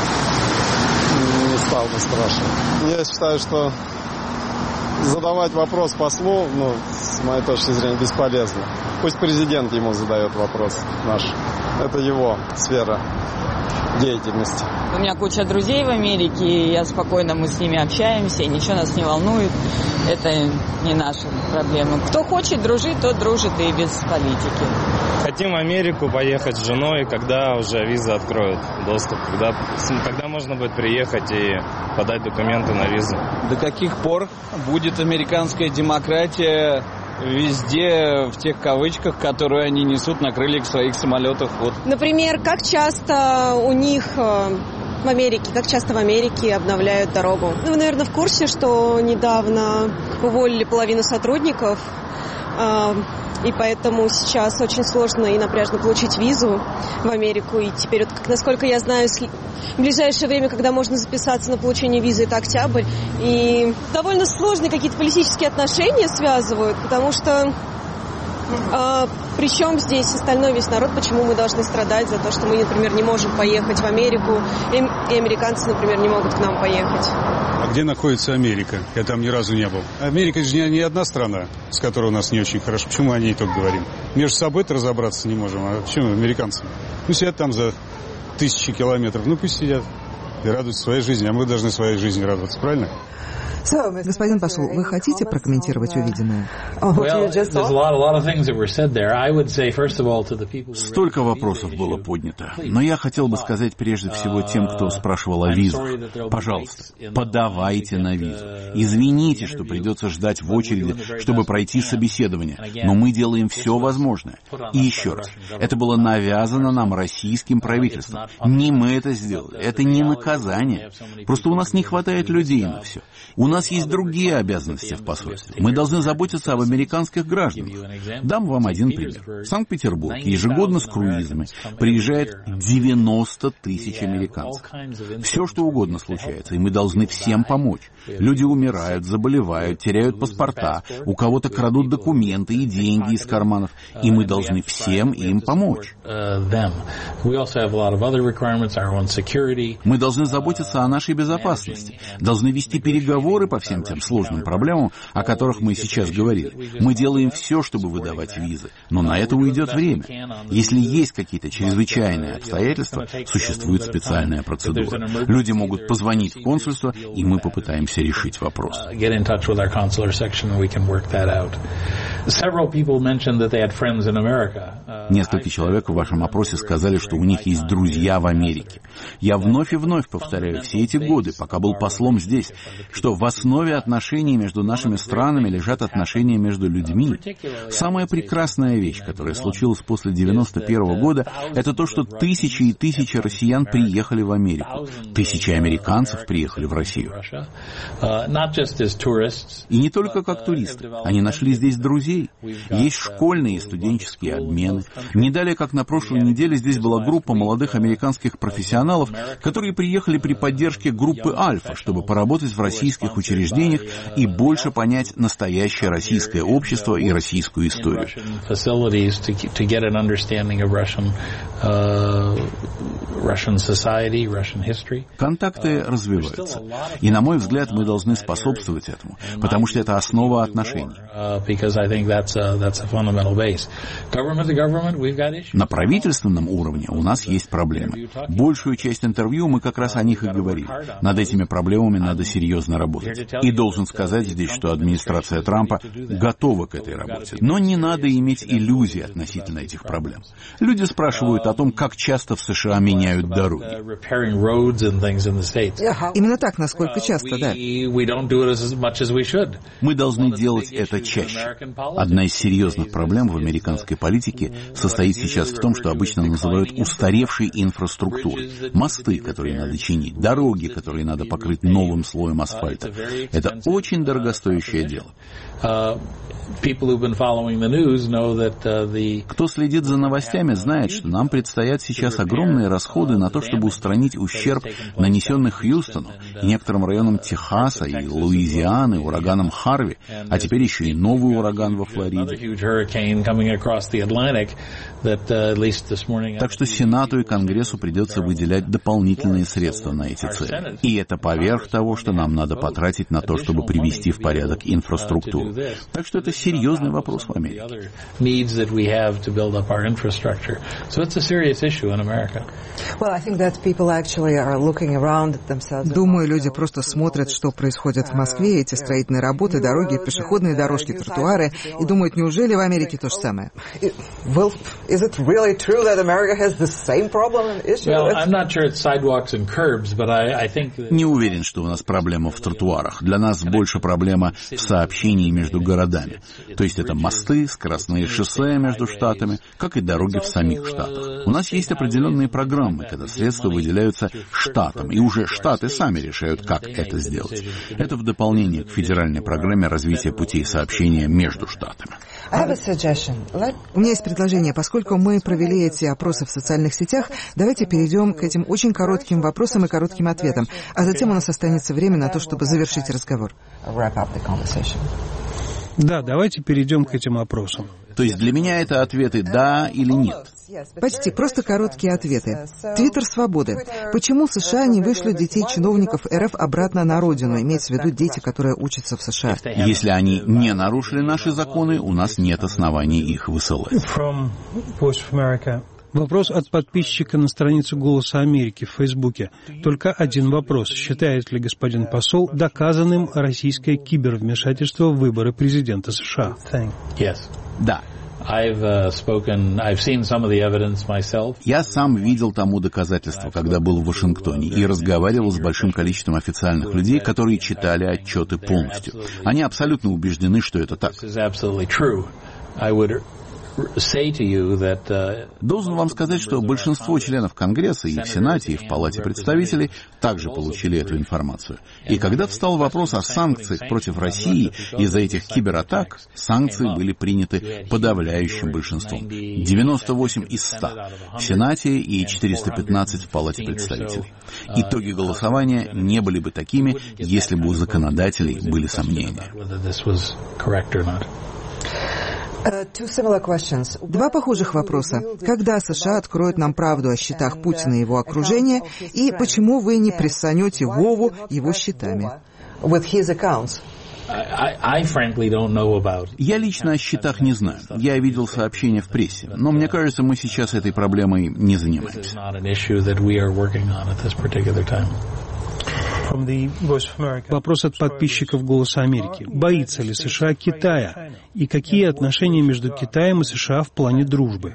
Не стал бы спрашивать. Я считаю, что задавать вопрос послу, ну, с моей точки зрения, бесполезно. Пусть президент ему задает вопрос наш. Это его сфера деятельности. У меня куча друзей в Америке, и я спокойно, мы с ними общаемся, и ничего нас не волнует. Это не наша проблема. Кто хочет дружить, тот дружит и без политики. Хотим в Америку поехать с женой, когда уже визы откроют доступ, когда, когда можно будет приехать и подать документы на визу. До каких пор будет американская демократия везде, в тех кавычках, которые они несут на крыльях своих самолетов? Вот. Например, как часто у них в Америке, как часто в Америке обновляют дорогу? Ну, вы, наверное, в курсе, что недавно уволили половину сотрудников И поэтому сейчас очень сложно и напряжно получить визу в Америку. И теперь, вот, насколько я знаю, в ближайшее время, когда можно записаться на получение визы, это октябрь. И довольно сложные какие-то политические отношения связывают, потому что а, причем здесь остальной весь народ, почему мы должны страдать за то, что мы, например, не можем поехать в Америку, и, и американцы, например, не могут к нам поехать. А где находится Америка? Я там ни разу не был. Америка же не, не одна страна, с которой у нас не очень хорошо. Почему о ней только говорим? Между собой-то разобраться не можем, а почему американцы? Ну, сидят там за тысячи километров, ну пусть сидят и радуются своей жизни, а мы должны своей жизни радоваться, правильно? Господин посол, вы хотите прокомментировать увиденное? Столько вопросов было поднято. Но я хотел бы сказать прежде всего тем, кто спрашивал о визах. Пожалуйста, подавайте на визу. Извините, что придется ждать в очереди, чтобы пройти собеседование. Но мы делаем все возможное. И еще раз, это было навязано нам российским правительством. Не мы это сделали. Это не наказание. Просто у нас не хватает людей на все. У нас есть другие обязанности в посольстве. Мы должны заботиться об американских гражданах. Дам вам один пример. В Санкт-Петербург ежегодно с круизами приезжает девяносто тысяч американцев. Все, что угодно случается, и мы должны всем помочь. Люди умирают, заболевают, теряют паспорта, у кого-то крадут документы и деньги из карманов, и мы должны всем им помочь. Мы должны заботиться о нашей безопасности, должны вести переговоры по всем тем сложным проблемам, о которых мы сейчас говорили. Мы делаем все, чтобы выдавать визы, но на это уйдет время. Если есть какие-то чрезвычайные обстоятельства, существует специальная процедура. Люди могут позвонить в консульство, и мы попытаемся решить вопрос. Несколько человек в вашем опросе сказали, что у них есть друзья в Америке. Я вновь и вновь повторяю все эти годы, пока был послом здесь, что в основе отношений между нашими странами лежат отношения между людьми. Самая прекрасная вещь, которая случилась после девяносто первого года, это то, что тысячи и тысячи россиян приехали в Америку. Тысячи американцев приехали в Россию. И не только как туристы. Они нашли здесь друзей. Есть школьные и студенческие обмены. Не далее, как на прошлой неделе, здесь была группа молодых американских профессионалов, которые приехали при поддержке группы «Альфа», чтобы поработать в российских учреждениях и больше понять настоящее российское общество и российскую историю. Контакты развиваются. И, на мой взгляд, мы должны способствовать этому, потому что это основа отношений. На правительственном уровне у нас есть проблемы. Большую часть интервью мы как раз о них и говорили. Над этими проблемами надо серьезно работать. И должен сказать здесь, что администрация Трампа готова к этой работе. Но не надо иметь иллюзий относительно этих проблем. Люди спрашивают о том, как часто в США меняют дороги. Именно так, насколько часто, да. Мы должны делать это чаще. Одна из серьезных проблем в американской политике состоит сейчас в том, что обычно называют устаревшей инфраструктурой. Мосты, которые надо чинить, дороги, которые надо покрыть новым слоем асфальта. Это очень дорогостоящее дело. Кто следит за новостями, знает, что нам предстоят сейчас огромные расходы на то, чтобы устранить ущерб, нанесенный Хьюстону и некоторым районам Техаса и Луизианы ураганом Харви, а теперь еще и новый ураган во Флориде. Так что Сенату и Конгрессу придется выделять дополнительные средства на эти цели. И это поверх того, что нам надо потратить на то, чтобы привести в порядок инфраструктуру. Так что это серьезный вопрос в Америке. Думаю, люди просто смотрят, что происходит в Москве, эти строительные работы, дороги, пешеходные дорожки, тротуары, и думают, неужели в Америке то же самое? Не уверен, что у нас проблема в тротуарах. Для нас больше проблема в сообщении между городами. То есть это мосты, скоростные шоссе между штатами, как и дороги в самих штатах. У нас есть определенные программы, когда средства выделяются штатам, и уже штаты сами решают, как это сделать. Это в дополнение к федеральной программе развития путей сообщения между штатами. Штатами. У меня есть предложение. Поскольку мы провели эти опросы в социальных сетях, давайте перейдем к этим очень коротким вопросам и коротким ответам. А затем у нас останется время на то, чтобы завершить разговор. Да, давайте перейдем к этим опросам. То есть для меня это ответы «да» или «нет». Почти, просто короткие ответы. Твиттер свободы. Почему США не вышлют детей чиновников РФ обратно на родину? Имеется в виду дети, которые учатся в США. Если они не нарушили наши законы, у нас нет оснований их высылать. Вопрос от подписчика на странице «Голоса Америки» в Фейсбуке. Только один вопрос. Считает ли господин посол доказанным российское кибервмешательство в выборы президента США? Yes. Да. I've, uh, spoken, I've seen some of the evidence myself. Я сам видел тому доказательства, когда был в Вашингтоне, и разговаривал с большим количеством официальных людей, которые читали отчеты полностью. Они абсолютно убеждены, что это так. Должен вам сказать, что большинство членов Конгресса и в Сенате, и в Палате представителей также получили эту информацию. И когда встал вопрос о санкциях против России из-за этих кибератак, санкции были приняты подавляющим большинством. девяносто восемь из ста в Сенате и четыреста пятнадцать в Палате представителей. Итоги голосования не были бы такими, если бы у законодателей были сомнения. Два похожих вопроса. Когда США откроют нам правду о счетах Путина и его окружения, и почему вы не прессанете Вову его счетами? Я лично о счетах не знаю. Я видел сообщения в прессе, но мне кажется, мы сейчас этой проблемой не занимаемся. Вопрос от подписчиков «Голоса Америки». Боится ли США Китая? И какие отношения между Китаем и США в плане дружбы?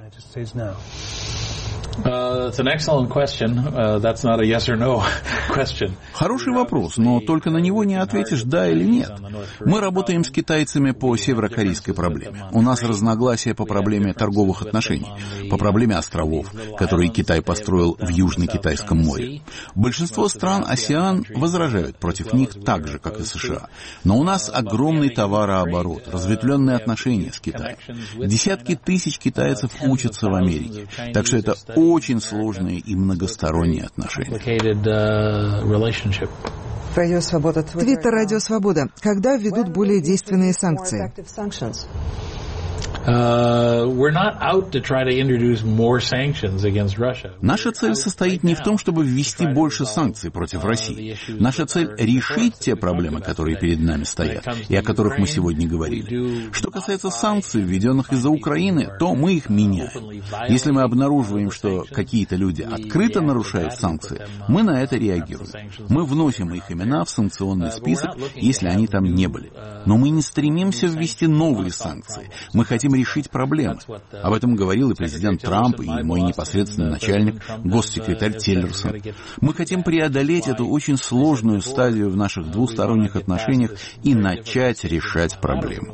Хороший вопрос, но только на него не ответишь «да» или «нет». Мы работаем с китайцами по северокорейской проблеме. У нас разногласия по проблеме торговых отношений, по проблеме островов, которые Китай построил в Южно-Китайском море. Большинство стран АСЕАН возражают против них так же, как и США. Но у нас огромный товарооборот, разветвленные отношения с Китаем. Десятки тысяч китайцев учатся в Америке. Так что это очень сложные и многосторонние отношения. Твиттер «Радио Свобода». Когда введут более действенные санкции? Наша цель состоит не в том, чтобы ввести больше санкций против России. Наша цель — решить те проблемы, которые перед нами стоят, и о которых мы сегодня говорили. Что касается санкций, введенных из-за Украины, то мы их меняем. Если мы обнаруживаем, что какие-то люди открыто нарушают санкции, мы на это реагируем. Мы вносим их имена в санкционный список, если они там не были. Но мы не стремимся ввести новые санкции. Мы хотим решить проблемы. Об этом говорил и президент Трамп, и мой непосредственный начальник, госсекретарь Тиллерсон. Мы хотим преодолеть эту очень сложную стадию в наших двусторонних отношениях и начать решать проблемы.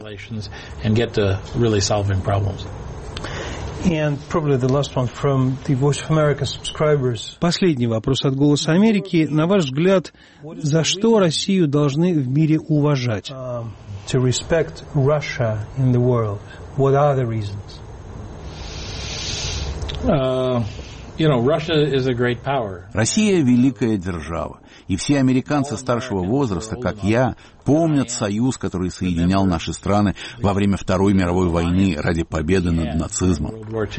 Последний вопрос от «Голоса Америки». На ваш взгляд, за что Россию должны в мире уважать? To respect Russia in the world. What are the reasons? Uh, you know, Russia is a great power. Россия — великая держава. И все американцы старшего возраста, как я, помнят союз, который соединял наши страны во время Второй мировой войны ради победы над нацизмом.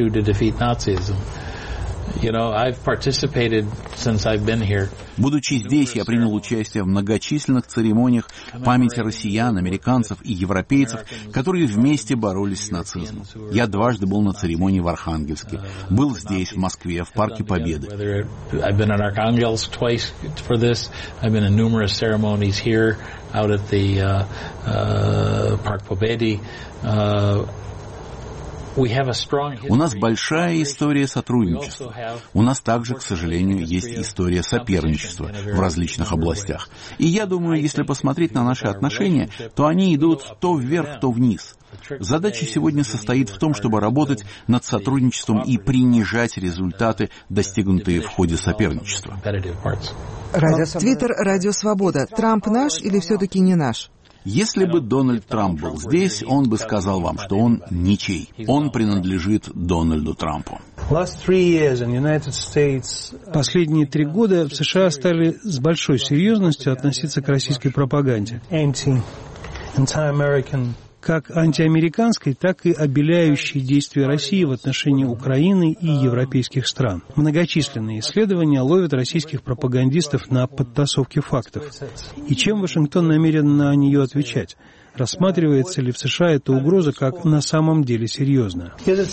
You know, I've participated since I've been here. Будучи здесь, я принял участие в многочисленных церемониях памяти россиян, американцев и европейцев, которые вместе боролись с нацизмом. Я дважды был на церемонии в Архангельске, был здесь, в Москве, в Парке Победы. I've been in Archangels twice for this. I've been in numerous ceremonies here, out at the uh, uh, Park Победы. Uh, У нас большая история сотрудничества. У нас также, к сожалению, есть история соперничества в различных областях. И я думаю, если посмотреть на наши отношения, то они идут то вверх, то вниз. Задача сегодня состоит в том, чтобы работать над сотрудничеством и принижать результаты, достигнутые в ходе соперничества. Твиттер «Радио Свобода». Трамп наш или все-таки не наш? Если бы Дональд Трамп был здесь, он бы сказал вам, что он ничей. Он принадлежит Дональду Трампу. Последние три года в США стали с большой серьезностью относиться к российской пропаганде. Как антиамериканской, так и обеляющей действия России в отношении Украины и европейских стран. Многочисленные исследования ловят российских пропагандистов на подтасовке фактов. И чем Вашингтон намерен на нее отвечать? Рассматривается ли в США эта угроза как на самом деле серьезная?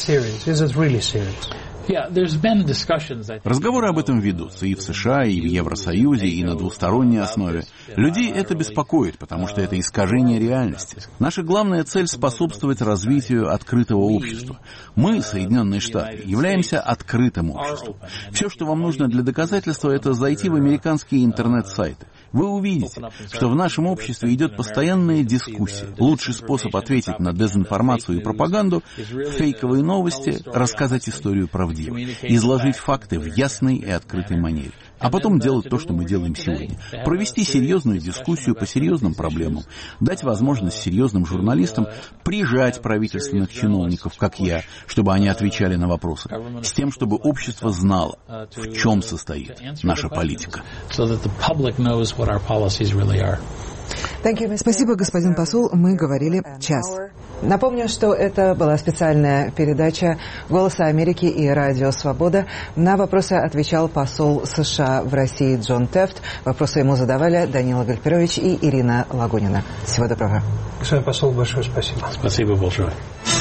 Разговоры об этом ведутся и в США, и в Евросоюзе, и на двусторонней основе. Людей это беспокоит, потому что это искажение реальности. Наша главная цель — способствовать развитию открытого общества. Мы, Соединенные Штаты, являемся открытым обществом. Все, что вам нужно для доказательства, это зайти в американские интернет-сайты. Вы увидите, что в нашем обществе идет постоянная дискуссия. Лучший способ ответить на дезинформацию и пропаганду — фейковые новости, рассказать историю правдиво, изложить факты в ясной и открытой манере. А потом делать то, что мы делаем сегодня. Провести серьезную дискуссию по серьезным проблемам. Дать возможность серьезным журналистам прижать правительственных чиновников, как я, чтобы они отвечали на вопросы. С тем, чтобы общество знало, в чем состоит наша политика. Спасибо, господин посол. Мы говорили час. Напомню, что это была специальная передача «Голоса Америки» и «Радио Свобода». На вопросы отвечал посол США в России Джон Тефт. Вопросы ему задавали Данила Гальперович и Ирина Лагунина. Всего доброго. Господин посол, большое спасибо. Спасибо большое.